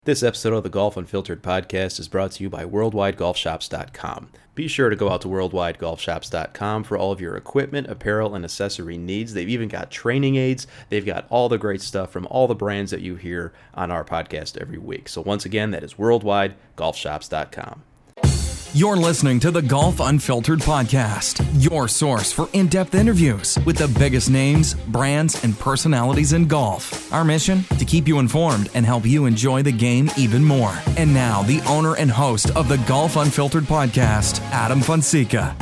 This episode of the Golf Unfiltered podcast is brought to you by WorldwideGolfShops.com. Be sure to go out to WorldwideGolfShops.com for all of your equipment, apparel, and accessory needs. They've even got training aids. They've got all the great stuff from all the brands that you hear on our podcast every week. So once again, that is WorldwideGolfShops.com. You're listening to the Golf Unfiltered podcast, your source for in-depth interviews with the biggest names, brands, and personalities in golf. Our mission? To keep you informed and help you enjoy the game even more. And now, the owner and host of the Golf Unfiltered podcast, Adam Fonseca.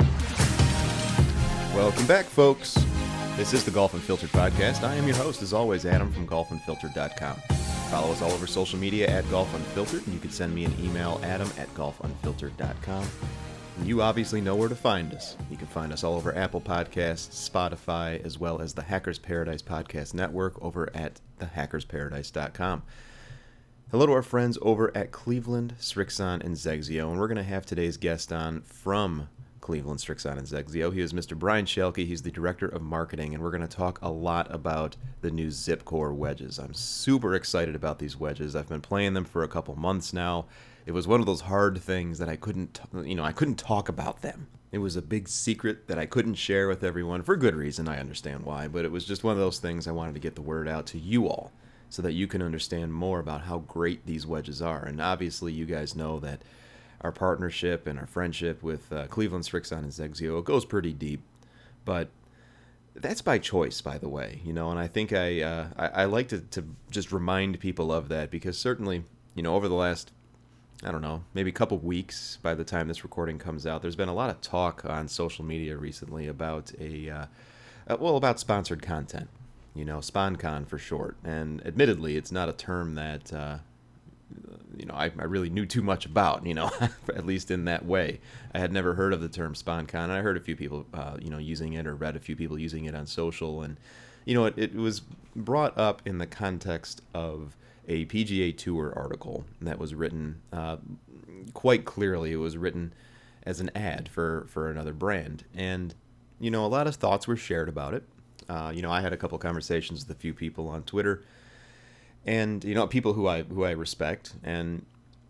Welcome back, folks. This is the Golf Unfiltered podcast. I am your host, as always, Adam from GolfUnfiltered.com. Follow us all over social media at Golf Unfiltered, and you can send me an email, adam@golfunfiltered.com. And you obviously know where to find us. You can find us all over Apple Podcasts, Spotify, as well as the Hackers Paradise Podcast Network over at thehackersparadise.com. Hello to our friends over at Cleveland, Srixon, and Xexio, and we're going to have today's guest on from Cleveland, Srixon, and Xexio. He is Mr. Brian Schelke. He's the Director of Marketing, and we're going to talk a lot about the new Zipcore wedges. I'm super excited about these wedges. I've been playing them for a couple months now. It was one of those hard things that I couldn't talk about them. It was a big secret that I couldn't share with everyone for good reason. I understand why, but it was just one of those things I wanted to get the word out to you all so that you can understand more about how great these wedges are. And obviously, you guys know that our partnership and our friendship with Cleveland, Srixon, and Xexio, it goes pretty deep, but that's by choice, by the way, and I think I like to just remind people of that, because certainly, over the last, I don't know, maybe a couple weeks by the time this recording comes out, there's been a lot of talk on social media recently about about sponsored content, SponCon for short, and admittedly, it's not a term that I really knew too much about, at least in that way. I had never heard of the term SponCon, and I heard a few people, using it, or read a few people using it on social, and, it was brought up in the context of a PGA Tour article that was written, quite clearly, it was written as an ad for another brand, and, a lot of thoughts were shared about it. I had a couple conversations with a few people on Twitter, and people who I respect, and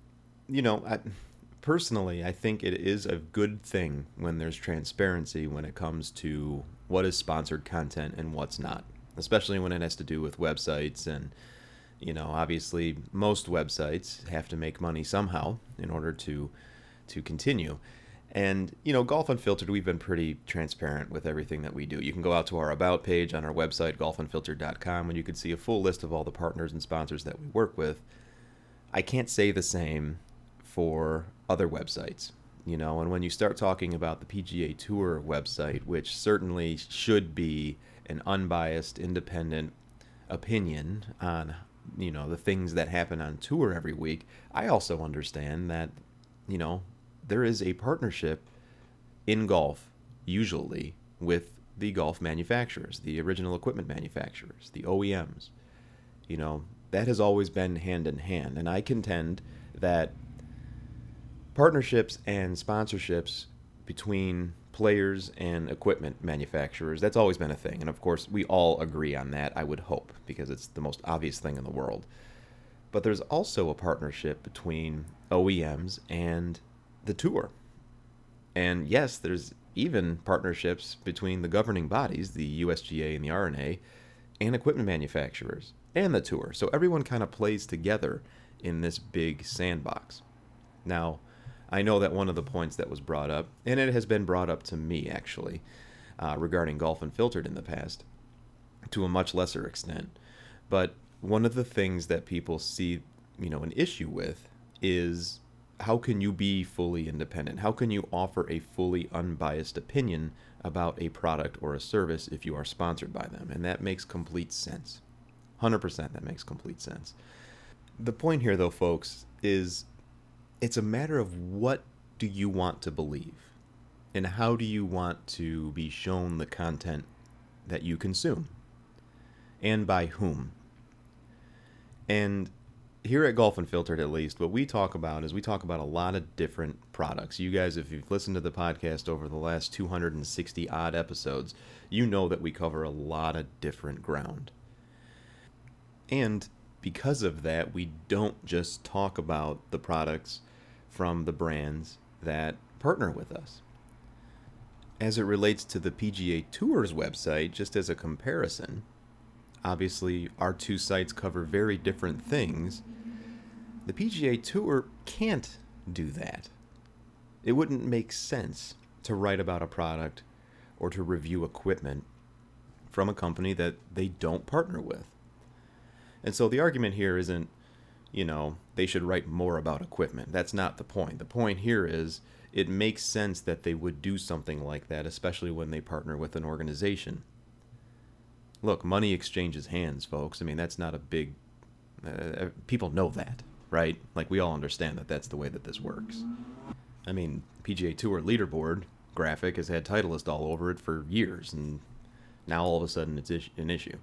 personally I think it is a good thing when there's transparency when it comes to what is sponsored content and what's not, especially when it has to do with websites. And obviously most websites have to make money somehow in order to continue. And, Golf Unfiltered, we've been pretty transparent with everything that we do. You can go out to our About page on our website, golfunfiltered.com, and you can see a full list of all the partners and sponsors that we work with. I can't say the same for other websites, and when you start talking about the PGA Tour website, which certainly should be an unbiased, independent opinion on, the things that happen on tour every week, I also understand that, there is a partnership in golf, usually, with the golf manufacturers, the original equipment manufacturers, the OEMs. That has always been hand in hand. And I contend that partnerships and sponsorships between players and equipment manufacturers, that's always been a thing. And of course, we all agree on that, I would hope, because it's the most obvious thing in the world. But there's also a partnership between OEMs and the tour. And yes, there's even partnerships between the governing bodies, the USGA and the R&A, and equipment manufacturers and the tour. So everyone kind of plays together in this big sandbox. Now, I know that one of the points that was brought up, and it has been brought up to me actually, regarding Golf Unfiltered in the past, to a much lesser extent, but one of the things that people see, an issue with is, how can you be fully independent? How can you offer a fully unbiased opinion about a product or a service if you are sponsored by them? And that makes complete sense. 100% that makes complete sense. The point here, though, folks, is it's a matter of what do you want to believe, and how do you want to be shown the content that you consume, and by whom. And here at Golf Unfiltered, at least, what we talk about is we talk about a lot of different products. You guys, if you've listened to the podcast over the last 260 odd episodes, you know that we cover a lot of different ground. And because of that, we don't just talk about the products from the brands that partner with us. As it relates to the PGA Tour's website, just as a comparison, obviously our two sites cover very different things. The PGA Tour can't do that. It wouldn't make sense to write about a product or to review equipment from a company that they don't partner with. And so the argument here isn't, they should write more about equipment. That's not the point. The point here is it makes sense that they would do something like that, especially when they partner with an organization. Look, money exchanges hands, folks. I mean, that's not a big... people know that, right? Like, we all understand that that's the way that this works. I mean, PGA Tour leaderboard graphic has had Titleist all over it for years, and now all of a sudden it's an issue.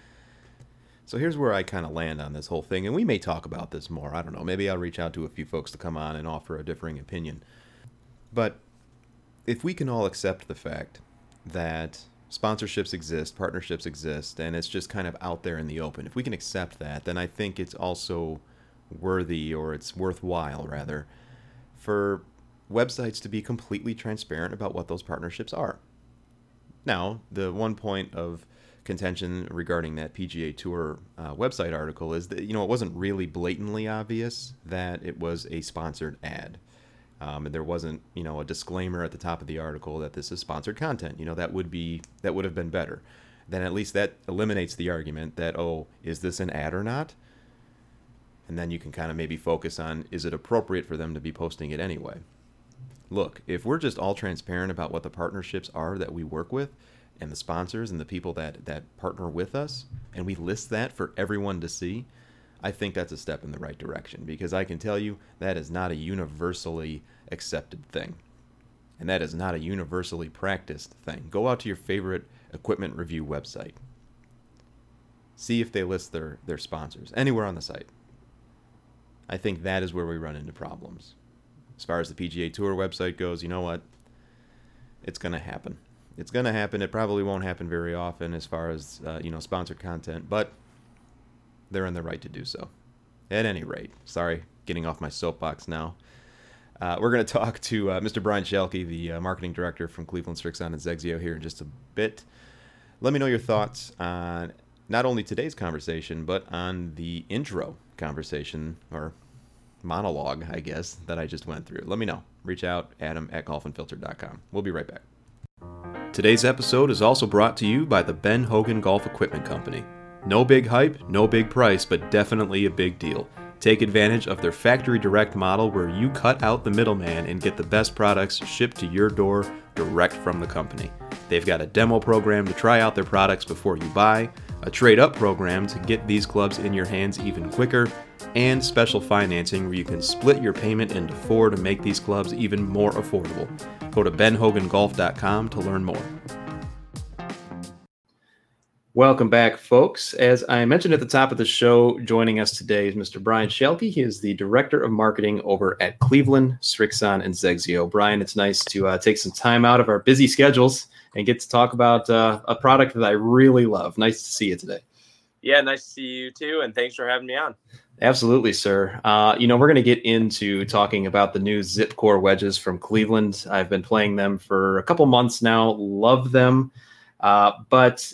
So here's where I kind of land on this whole thing, and we may talk about this more. I don't know. Maybe I'll reach out to a few folks to come on and offer a differing opinion. But if we can all accept the fact that sponsorships exist, partnerships exist, and it's just kind of out there in the open, if we can accept that, then I think it's also worthy, or it's worthwhile, rather, for websites to be completely transparent about what those partnerships are. Now, the one point of contention regarding that PGA Tour website article is that, it wasn't really blatantly obvious that it was a sponsored ad. And there wasn't, a disclaimer at the top of the article that this is sponsored content. That would have been better. Then at least that eliminates the argument that, is this an ad or not? And then you can kind of maybe focus on, is it appropriate for them to be posting it anyway? Look, if we're just all transparent about what the partnerships are that we work with, and the sponsors and the people that partner with us, and we list that for everyone to see, I think that's a step in the right direction, because I can tell you that is not a universally accepted thing. And that is not a universally practiced thing. Go out to your favorite equipment review website. See if they list their sponsors anywhere on the site. I think that is where we run into problems. As far as the PGA Tour website goes, you know what? It's going to happen. It's going to happen. It probably won't happen very often as far as, sponsored content, but they're in the right to do so. At any rate, sorry, getting off my soapbox now. We're going to talk to Mr. Brian Schelke, the marketing director from Cleveland, Srixon, and Zegzio here in just a bit. Let me know your thoughts on not only today's conversation, but on the intro conversation, or monologue, I guess, that I just went through. Let me know. Reach out, adam@golfunfiltered.com. We'll be right back. Today's episode is also brought to you by the Ben Hogan Golf Equipment Company. No big hype, no big price, but definitely a big deal. Take advantage of their factory direct model where you cut out the middleman and get the best products shipped to your door direct from the company. They've got a demo program to try out their products before you buy, a trade-up program to get these clubs in your hands even quicker, and special financing where you can split your payment into 4 to make these clubs even more affordable. Go to benhogangolf.com to learn more. Welcome back, folks. As I mentioned at the top of the show, joining us today is Mr. Brian Schelke. He is the Director of Marketing over at Cleveland, Srixon, and Zegzio. Brian, it's nice to take some time out of our busy schedules and get to talk about a product that I really love. Nice to see you today. Yeah, nice to see you too, and thanks for having me on. Absolutely, sir. We're going to get into talking about the new Zipcore wedges from Cleveland. I've been playing them for a couple months now. Love them. But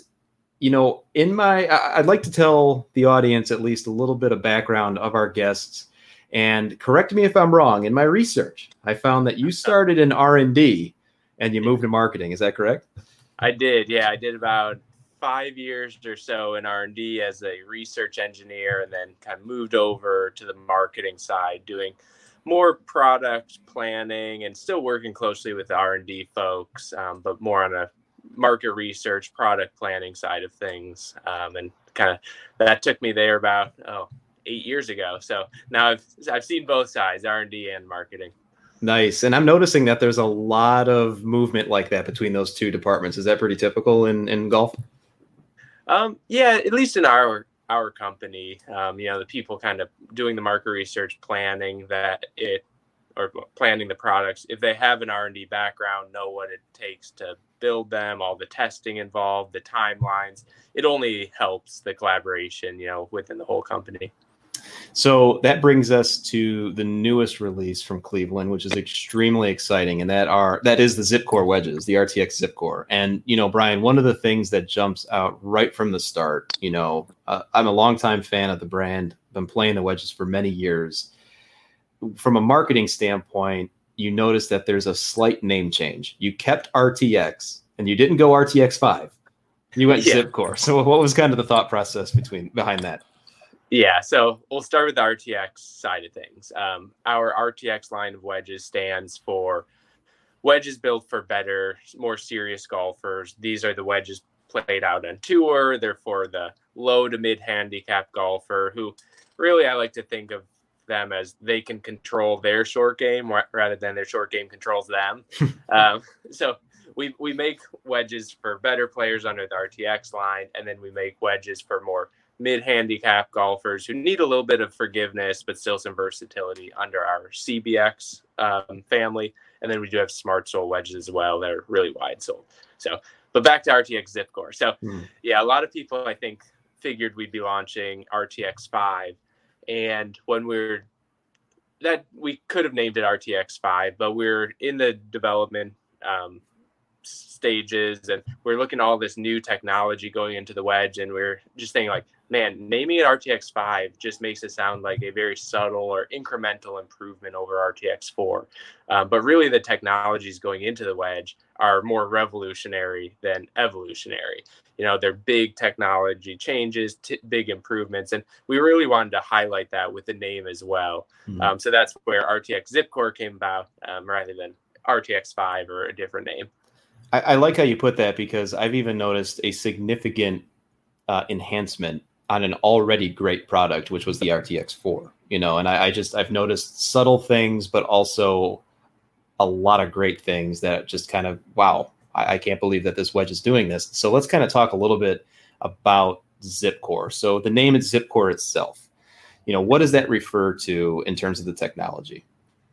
I'd like to tell the audience at least a little bit of background of our guests. And correct me if I'm wrong. In my research, I found that you started in R&D and you moved to marketing. Is that correct? I did. Yeah, I did about 5 years or so in R&D as a research engineer, and then kind of moved over to the marketing side, doing more product planning and still working closely with the R&D folks, but more on a market research, product planning side of things. And kind of that took me there about 8 years ago. So now I've seen both sides, R&D and marketing. Nice. And I'm noticing that there's a lot of movement like that between those two departments. Is that pretty typical in golf? Yeah, at least in our company, the people kind of doing the market research planning, that it or planning the products, if they have an R&D background, know what it takes to build them, all the testing involved, the timelines, it only helps the collaboration, within the whole company. So that brings us to the newest release from Cleveland, which is extremely exciting. And that is the Zipcore wedges, the RTX Zipcore. And, Brian, one of the things that jumps out right from the start, I'm a longtime fan of the brand, been playing the wedges for many years. From a marketing standpoint, you notice that there's a slight name change. You kept RTX and you didn't go RTX 5. You went Zipcore. So what was kind of the thought process behind that? Yeah, so we'll start with the RTX side of things. Our RTX line of wedges stands for wedges built for better, more serious golfers. These are the wedges played out on tour. They're for the low to mid handicap golfer who really, I like to think of them as they can control their short game rather than their short game controls them. So we make wedges for better players under the RTX line, and then we make wedges for more mid-handicap golfers who need a little bit of forgiveness but still some versatility under our CBX family. And then we do have Smart Sole wedges as well. They're really wide sole. So, but back to RTX Zipcore. So yeah, a lot of people I think figured we'd be launching RTX 5. And when we could have named it RTX 5, but we're in the development stages and we're looking at all this new technology going into the wedge, and we're just thinking like, man, naming it RTX 5 just makes it sound like a very subtle or incremental improvement over RTX 4. But really the technologies going into the wedge are more revolutionary than evolutionary. They're big technology changes, big improvements, and we really wanted to highlight that with the name as well. So that's where RTX Zipcore came about rather than RTX 5 or a different name. I like how you put that, because I've even noticed a significant enhancement on an already great product, which was the RTX 4, and I've noticed subtle things, but also a lot of great things that just kind of, wow, I can't believe that this wedge is doing this. So let's kind of talk a little bit about Zipcore. So the name is Zipcore itself. What does that refer to in terms of the technology?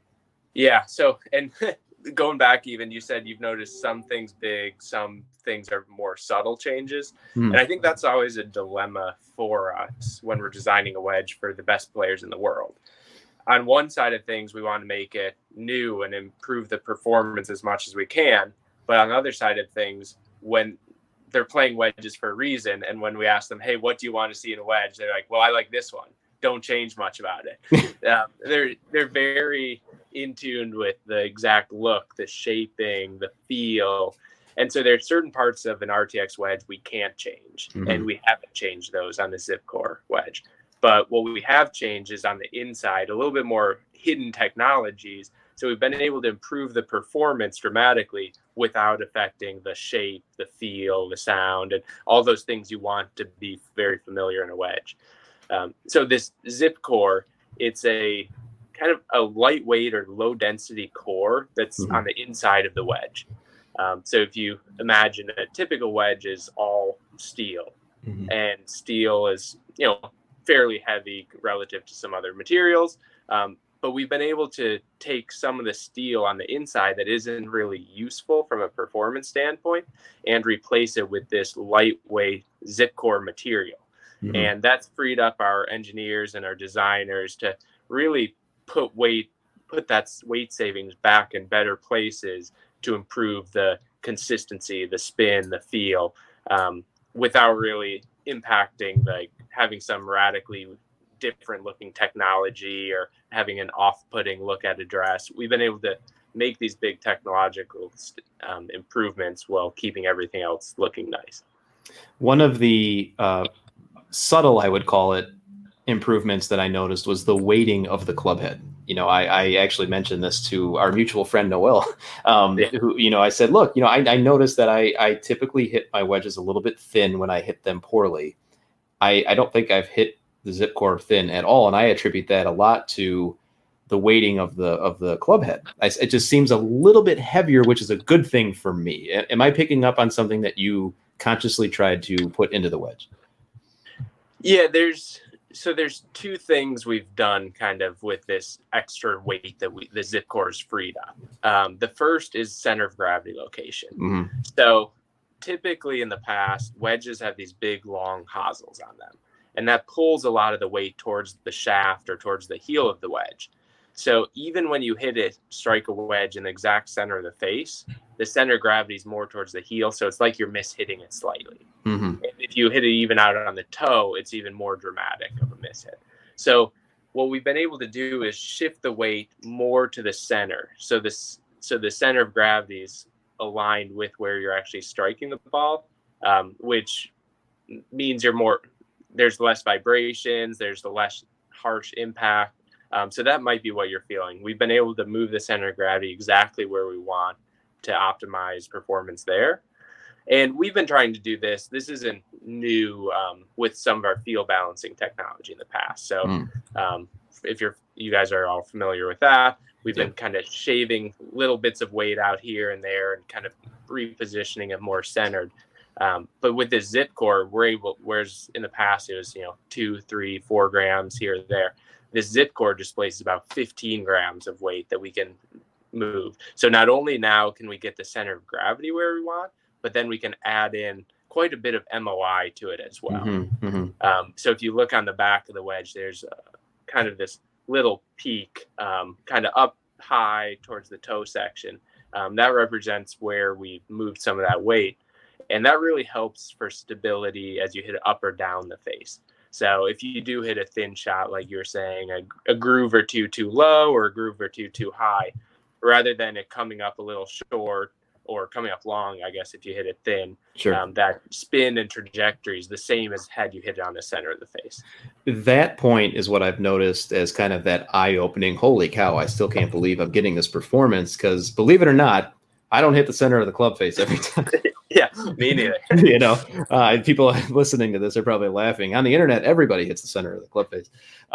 Yeah. So, and going back, even you said you've noticed some things big, some things are more subtle changes. And I think that's always a dilemma for us when we're designing a wedge for the best players in the world. On one side of things, we want to make it new and improve the performance as much as we can. But on the other side of things, when they're playing wedges for a reason, and when we ask them, hey, what do you want to see in a wedge? They're like, well, I like this one. Don't change much about it. They're very in tune with the exact look, the shaping, the feel. And so there's certain parts of an RTX wedge we can't change. And we haven't changed those on the Zipcore wedge. But what we have changed is on the inside, a little bit more hidden technologies. So we've been able to improve the performance dramatically without affecting the shape, the feel, the sound, and all those things you want to be very familiar in a wedge. So this Zipcore, it's a kind of a lightweight or low density core that's on the inside of the wedge. So if you imagine a typical wedge is all steel, and steel is, fairly heavy relative to some other materials. But we've been able to take some of the steel on the inside that isn't really useful from a performance standpoint and replace it with this lightweight Zipcore material. And that's freed up our engineers and our designers to really put that weight savings back in better places to improve the consistency, the spin, the feel, without really impacting, like having some radically different looking technology or having an off-putting look at a dress. We've been able to make these big technological improvements while keeping everything else looking nice. One of the subtle, I would call it, improvements that I noticed was the weighting of the club head. I actually mentioned this to our mutual friend Noel, who, I said, look, I noticed that I typically hit my wedges a little bit thin when I hit them poorly. I don't think I've hit the Zipcore thin at all, and I attribute that a lot to the weighting of the club head. It just seems a little bit heavier, which is a good thing for me. Am I picking up on something that you consciously tried to put into the wedge? Yeah, there's So there's two things we've done kind of with this extra weight that the ZipCore is freed up. The first is center of gravity location. Mm-hmm. So typically in the past, wedges have these big, long hosels on them, and that pulls a lot of the weight towards the shaft or towards the heel of the wedge. So even when you strike a wedge in the exact center of the face, the center of gravity is more towards the heel. So it's like you're mishitting it slightly. Mm-hmm. And if you hit it even out on the toe, it's even more dramatic of a mishit. So what we've been able to do is shift the weight more to the center. So the center of gravity is aligned with where you're actually striking the ball, which means there's less vibrations, there's the less harsh impact. So that might be what you're feeling. We've been able to move the center of gravity exactly where we want to optimize performance there. And we've been trying to do this. This isn't new with some of our field balancing technology in the past. So if you guys are all familiar with that, we've been kind of shaving little bits of weight out here and there and kind of repositioning it more centered. But with this ZipCore, whereas in the past it was 2, 3, 4 grams here or there. This ZipCore displaces about 15 grams of weight that we can move. So not only now can we get the center of gravity where we want, but then we can add in quite a bit of MOI to it as well. Mm-hmm. Mm-hmm. So if you look on the back of the wedge, there's kind of this little peak kind of up high towards the toe section. That represents where we moved some of that weight. And that really helps for stability as you hit it up or down the face. So if you do hit a thin shot, like you were saying, a groove or two too low or a groove or two too high, rather than it coming up a little short or coming up long, I guess if you hit it thin, that spin and trajectory is the same as had you hit it on the center of the face. That point is what I've noticed as kind of that eye-opening, holy cow, I still can't believe I'm getting this performance, because believe it or not, I don't hit the center of the club face every time. Yeah, me neither. People listening to this are probably laughing. On the internet, everybody hits the center of the club face.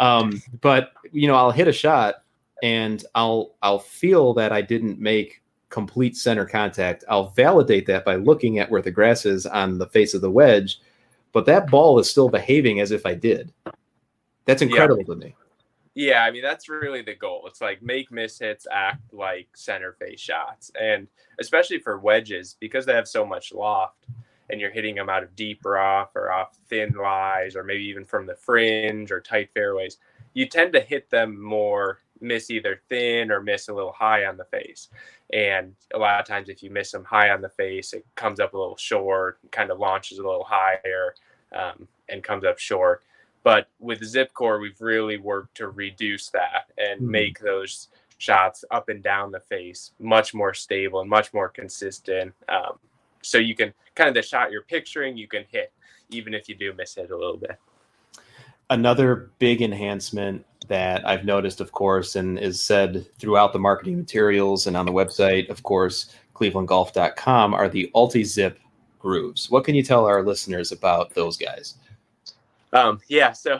But I'll hit a shot and I'll feel that I didn't make complete center contact. I'll validate that by looking at where the grass is on the face of the wedge, but that ball is still behaving as if I did. That's incredible to me. Yeah, I mean, that's really the goal. It's like make mishits act like center face shots. And especially for wedges, because they have so much loft and you're hitting them out of deep rough or off thin lies or maybe even from the fringe or tight fairways, you tend to hit them more, miss either thin or miss a little high on the face. And a lot of times if you miss them high on the face, it comes up a little short, kind of launches a little higher and comes up short. But with ZipCore, we've really worked to reduce that and make those shots up and down the face much more stable and much more consistent. So you can kind of the shot you're picturing, you can hit, even if you do miss it a little bit. Another big enhancement that I've noticed, of course, and is said throughout the marketing materials and on the website, of course, clevelandgolf.com, are the UltiZip grooves. What can you tell our listeners about those guys? So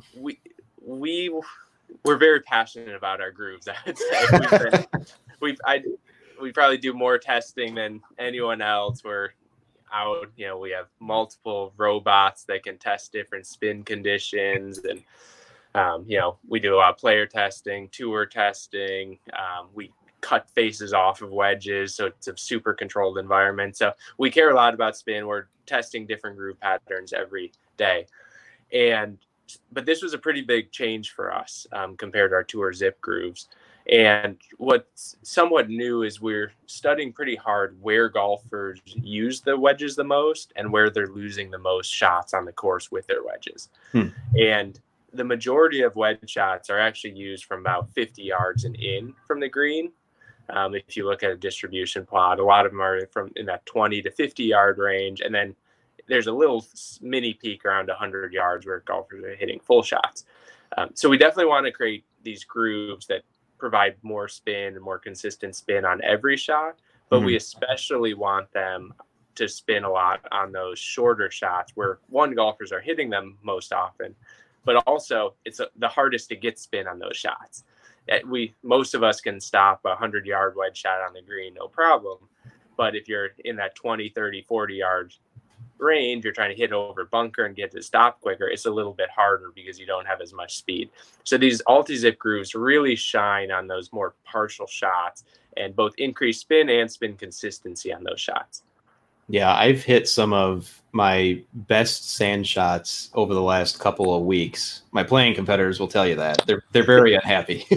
we're very passionate about our grooves. I would say we probably do more testing than anyone else. We're out, we have multiple robots that can test different spin conditions, and we do a lot of player testing, tour testing. We cut faces off of wedges, so it's a super controlled environment. So we care a lot about spin. We're testing different groove patterns every day. But this was a pretty big change for us compared to our tour zip grooves. And what's somewhat new is we're studying pretty hard where golfers use the wedges the most and where they're losing the most shots on the course with their wedges. And the majority of wedge shots are actually used from about 50 yards and in from the green. If you look at a distribution plot, a lot of them are from in that 20 to 50 yard range. And then there's a little mini peak around 100 yards where golfers are hitting full shots. So we definitely want to create these grooves that provide more spin and more consistent spin on every shot, but we especially want them to spin a lot on those shorter shots where golfers are hitting them most often, but also it's the hardest to get spin on those shots. Most of us can stop a 100-yard wedge shot on the green, no problem. But if you're in that 20, 30, 40 yard range, you're trying to hit over bunker and get to stop quicker, it's a little bit harder because you don't have as much speed. So these Ulti-Zip grooves really shine on those more partial shots and both increase spin and spin consistency on those shots. Yeah, I've hit some of my best sand shots over the last couple of weeks. My playing competitors will tell you that. They're very unhappy.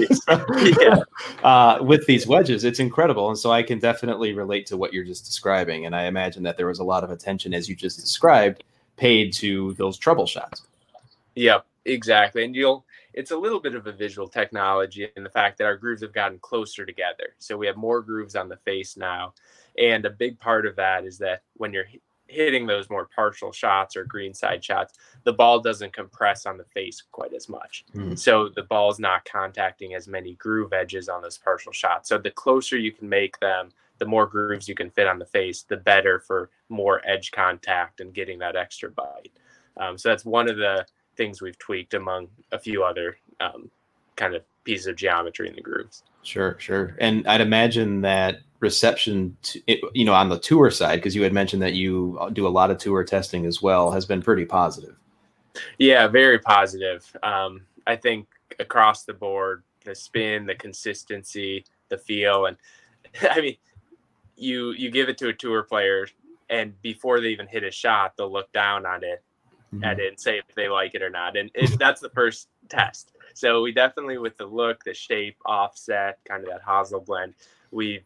With these wedges. It's incredible. And so I can definitely relate to what you're just describing. And I imagine that there was a lot of attention, as you just described, paid to those trouble shots. Yep, exactly. And it's a little bit of a visual technology in the fact that our grooves have gotten closer together. So we have more grooves on the face now. And a big part of that is that when you're hitting those more partial shots or greenside shots, the ball doesn't compress on the face quite as much. So the ball's not contacting as many groove edges on those partial shots. So the closer you can make them, the more grooves you can fit on the face, the better for more edge contact and getting that extra bite. So that's one of the things we've tweaked among a few other kind of pieces of geometry in the grooves. Sure. And I'd imagine that reception, on the tour side, because you had mentioned that you do a lot of tour testing as well, has been pretty positive. Yeah, very positive. I think across the board, the spin, the consistency, the feel, and I mean, you give it to a tour player, and before they even hit a shot, they'll look down on it at it and say if they like it or not. And that's the first test. So we definitely, with the look, the shape, offset, kind of that hosel blend, we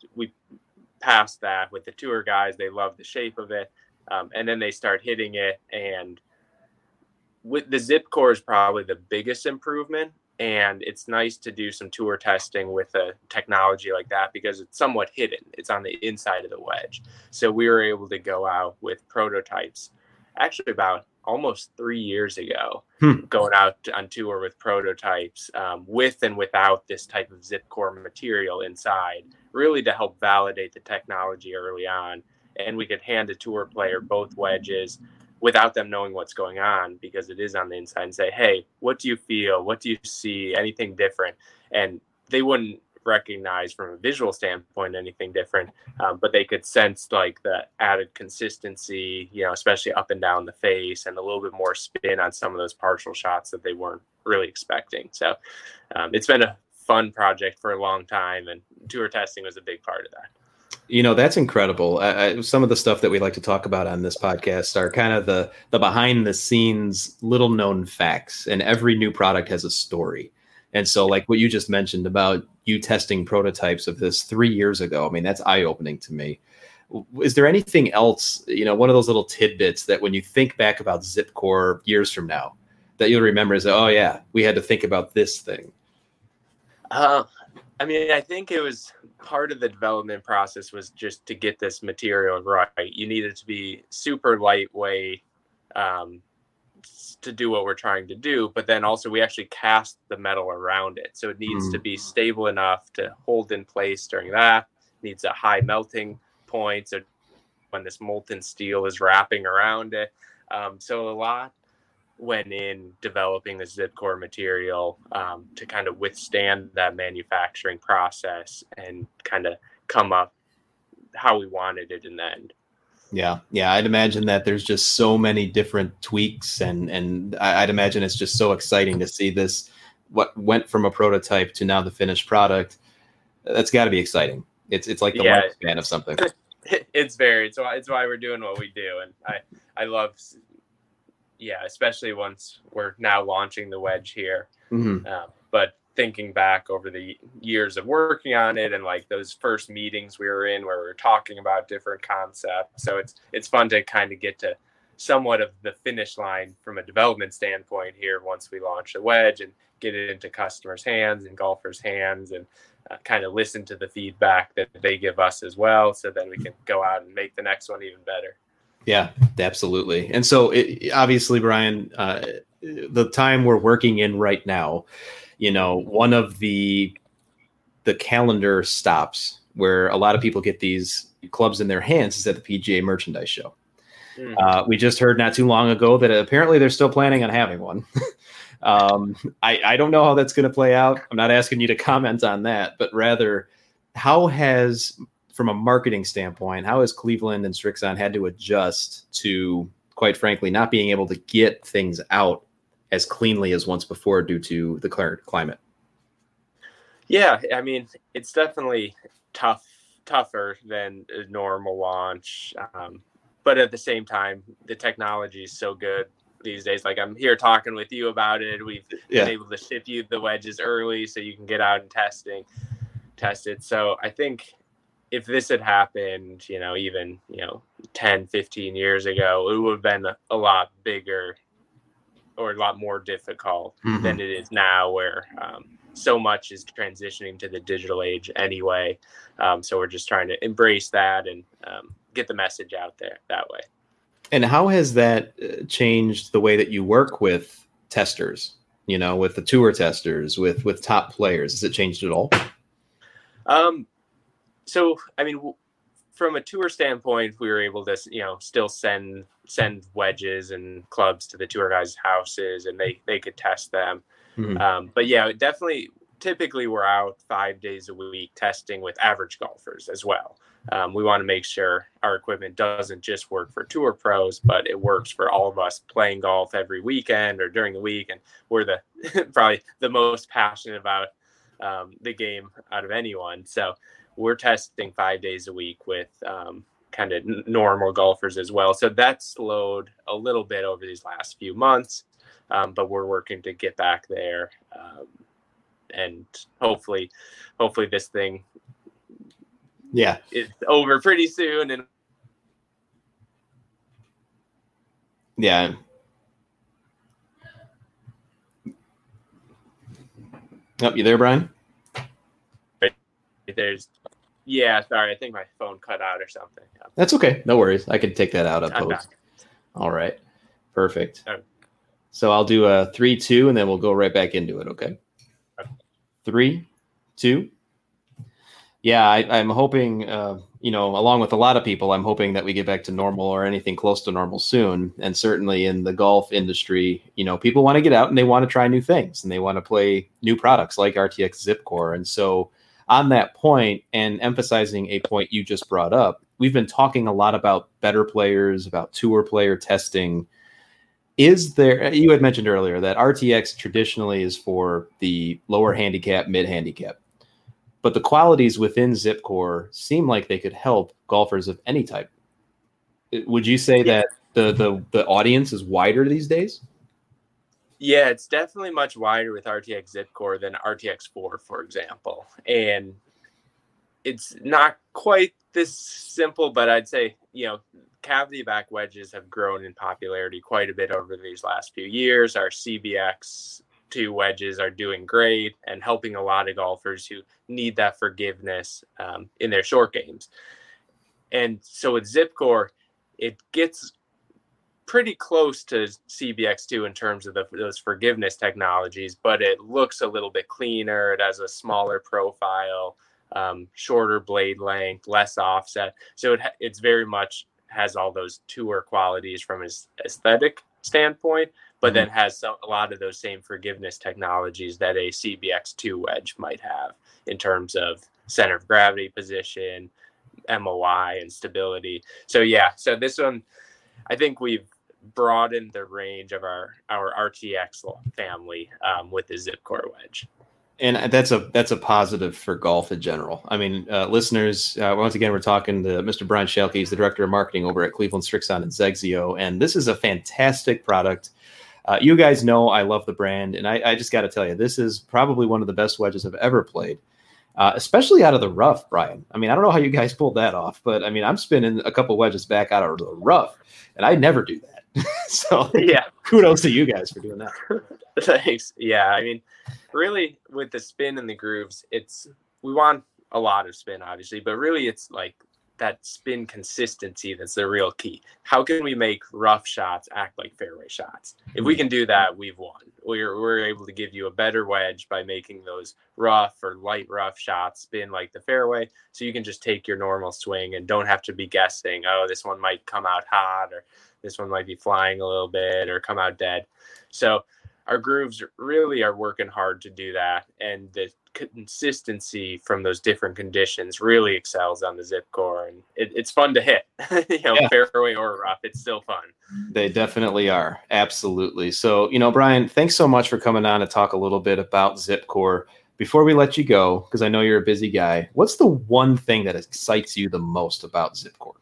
passed that with the tour guys. They love the shape of it. And then they start hitting it. And with the Zip Core is probably the biggest improvement. And it's nice to do some tour testing with a technology like that because it's somewhat hidden. It's on the inside of the wedge. So we were able to go out with prototypes actually about almost 3 years ago, going out on tour with prototypes with and without this type of Zip Core material inside, really to help validate the technology early on. And we could hand a tour player both wedges without them knowing what's going on, because it is on the inside, and say, hey, what do you feel? What do you see? Anything different? And they wouldn't recognize from a visual standpoint anything different, but they could sense like the added consistency, especially up and down the face, and a little bit more spin on some of those partial shots that they weren't really expecting. So it's been a fun project for a long time, and tour testing was a big part of that. That's incredible. Some of the stuff that we like to talk about on this podcast are kind of the behind the scenes, little known facts, and every new product has a story. And so like what you just mentioned about you testing prototypes of this 3 years ago, I mean, that's eye-opening to me. Is there anything else, one of those little tidbits that when you think back about Zip Core years from now, that you'll remember as, oh yeah, we had to think about this thing? I think it was part of the development process was just to get this material right. You need it to be super lightweight, to do what we're trying to do, but then also we actually cast the metal around it. So it needs to be stable enough to hold in place during that. It needs a high melting point. So when this molten steel is wrapping around it. So a lot went in developing the Zip Core material to kind of withstand that manufacturing process and kind of come up how we wanted it in the end. Yeah. I'd imagine that there's just so many different tweaks, and I'd imagine it's just so exciting to see this, what went from a prototype to now the finished product. That's got to be exciting. It's like the lifespan of something. It's why we're doing what we do, and I love, especially once we're now launching the wedge here. But thinking back over the years of working on it and like those first meetings we were in where we were talking about different concepts. So it's fun to kind of get to somewhat of the finish line from a development standpoint here once we launch the wedge and get it into customers' hands and golfers' hands, and kind of listen to the feedback that they give us as well. So then we can go out and make the next one even better. Yeah, absolutely. And so obviously, Brian, the time we're working in right now, one of the calendar stops where a lot of people get these clubs in their hands is at the PGA Merchandise Show. We just heard not too long ago that apparently they're still planning on having one. I don't know how that's going to play out. I'm not asking you to comment on that, but rather, how has from a marketing standpoint, how has Cleveland and Strixon had to adjust to, quite frankly, not being able to get things out as cleanly as once before due to the current climate? Yeah, I mean, it's definitely tougher than a normal launch. But at the same time, the technology is so good these days. Like, I'm here talking with you about it. We've been able to ship you the wedges early so you can get out and test it. So I think if this had happened, even 10, 15 years ago, it would have been a lot bigger or a lot more difficult than it is now, where so much is transitioning to the digital age anyway. So we're just trying to embrace that and get the message out there that way. And how has that changed the way that you work with testers, with the tour testers, with top players? Has it changed at all? So, I mean, from a tour standpoint, we were able to, still send wedges and clubs to the tour guys' houses, and they could test them. But yeah, typically we're out 5 days a week testing with average golfers as well. We want to make sure our equipment doesn't just work for tour pros, but it works for all of us playing golf every weekend or during the week. And we're probably the most passionate about the game out of anyone. So we're testing 5 days a week with kind of normal golfers as well. So that slowed a little bit over these last few months, but we're working to get back there. And hopefully this thing is over pretty soon. And yeah. Oh, you there, Brian? Sorry, I think my phone cut out or something. That's okay. No worries. I can take that out up post. All right. Perfect. Okay. So I'll do a 3-2 and then we'll go right back into it. Okay. 3, 2. Yeah, I'm hoping, along with a lot of people, I'm hoping that we get back to normal or anything close to normal soon. And certainly in the golf industry, people want to get out and they want to try new things and they want to play new products like RTX ZipCore. And so on that point, and emphasizing a point you just brought up, we've been talking a lot about better players, about tour player testing. You had mentioned earlier that RTX traditionally is for the lower handicap, mid handicap, but the qualities within ZipCore seem like they could help golfers of any type. Would you say that the audience is wider these days? Yeah, it's definitely much wider with RTX ZipCore than RTX 4, for example. And it's not quite this simple, but I'd say, cavity back wedges have grown in popularity quite a bit over these last few years. Our CBX 2 wedges are doing great and helping a lot of golfers who need that forgiveness in their short games. And so with ZipCore, it gets pretty close to CBX2 in terms of those forgiveness technologies, but it looks a little bit cleaner. It has a smaller profile, shorter blade length, less offset. So it's very much has all those tour qualities from his aesthetic standpoint, but then has a lot of those same forgiveness technologies that a CBX2 wedge might have in terms of center of gravity position, MOI, and stability. So this one, I think we've broadened the range of our RTX family with the ZipCore wedge. And that's a positive for golf in general. I mean, listeners, once again, we're talking to Mr. Brian Schalke. He's the director of marketing over at Cleveland, Strixon, and Zexio. And this is a fantastic product. You guys know I love the brand. And I just got to tell you, this is probably one of the best wedges I've ever played, especially out of the rough, Brian. I mean, I don't know how you guys pulled that off, but I mean, I'm spinning a couple wedges back out of the rough, and I never do that. So yeah, kudos to you guys for doing that. Thanks. Yeah, I mean, really with the spin and the grooves, we want a lot of spin, obviously, but really it's like that spin consistency that's the real key. How can we make rough shots act like fairway shots? If we can do that, we've won. We're able to give you a better wedge by making those rough or light rough shots spin like the fairway, so you can just take your normal swing and don't have to be guessing, oh, this one might come out hot, or this one might be flying a little bit or come out dead. So our grooves really are working hard to do that. And the consistency from those different conditions really excels on the Zip Core, and it's fun to hit. Fairway or rough, it's still fun. They definitely are. Absolutely. So, Brian, thanks so much for coming on to talk a little bit about Zip Core. Before we let you go, because I know you're a busy guy, what's the one thing that excites you the most about Zip Core?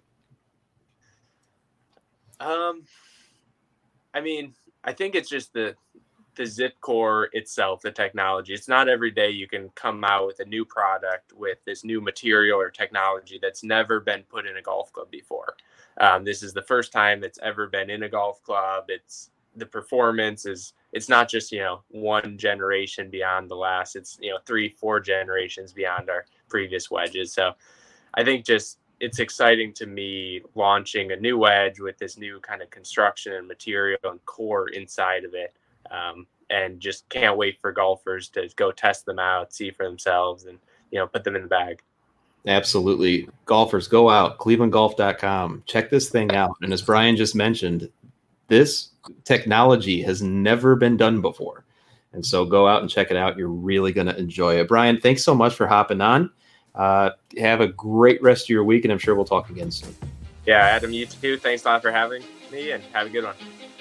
I think it's just the Zip Core itself, the technology. It's not every day you can come out with a new product with this new material or technology that's never been put in a golf club before. This is the first time that's ever been in a golf club. The performance it's not just, one generation beyond the last. It's, 3-4 generations beyond our previous wedges. So I think it's exciting to me launching a new wedge with this new kind of construction and material and core inside of it. And just can't wait for golfers to go test them out, see for themselves, and, put them in the bag. Absolutely. Golfers, go out, clevelandgolf.com, check this thing out. And as Brian just mentioned, this technology has never been done before. And so go out and check it out. You're really going to enjoy it. Brian, thanks so much for hopping on. Have a great rest of your week, and I'm sure we'll talk again soon. Yeah, Adam, you too. Thanks a lot for having me, and have a good one.